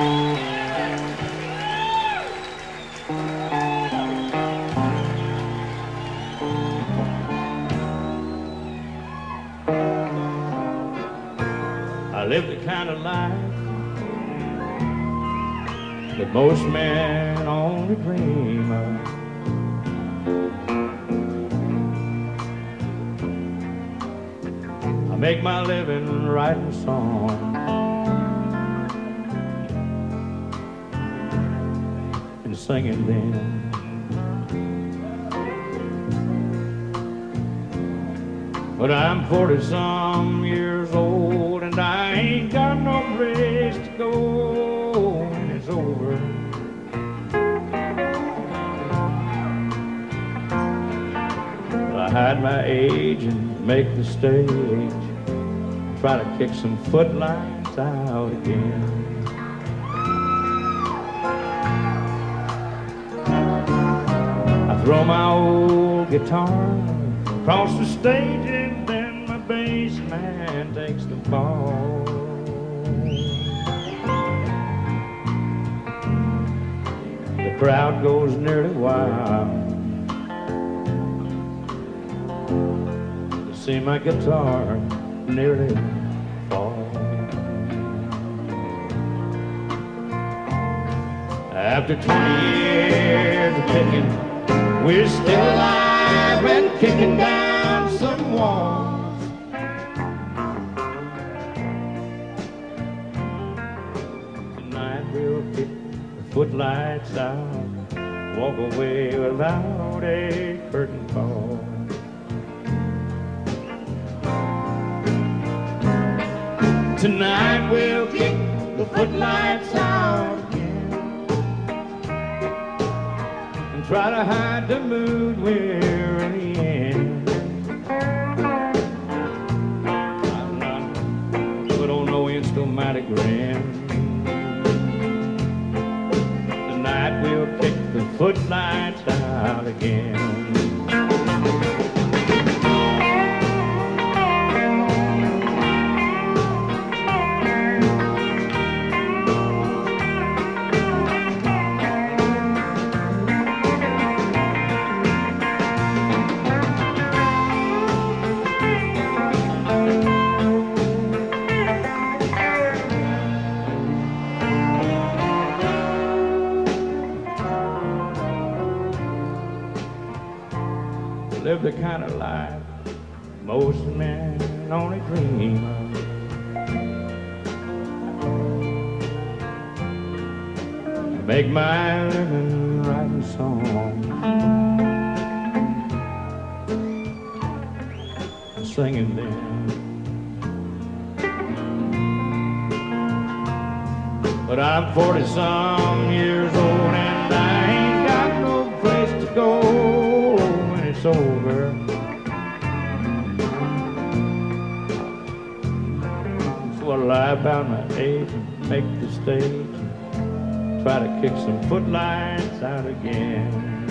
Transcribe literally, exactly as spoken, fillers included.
I live the kind of life that most men only dream of. I make my living writing songs and singing them. But I'm forty-some years old and I ain't got no place to go when it's over. I hide my age and make the stage, try to kick some footlights out again. I throw my old guitar across the stage and then my bass man takes the ball. The crowd goes nearly wild to see my guitar nearly fall. After twenty years of picking, we're still alive and kicking down some walls. Tonight we'll kick the footlights out, walk away without a curtain call. Tonight we'll kick the footlights out again and try to hide the mood we're in. I'm not put on no Instamatic grin. Tonight we'll kick the footlights out again. Live the kind of life most men only dream of. Make my living writing songs and singing them. But I'm forty-some years old and I ain't got no place to go when it's over. So I lie about my age and make the stage, try to kick some footlights out again.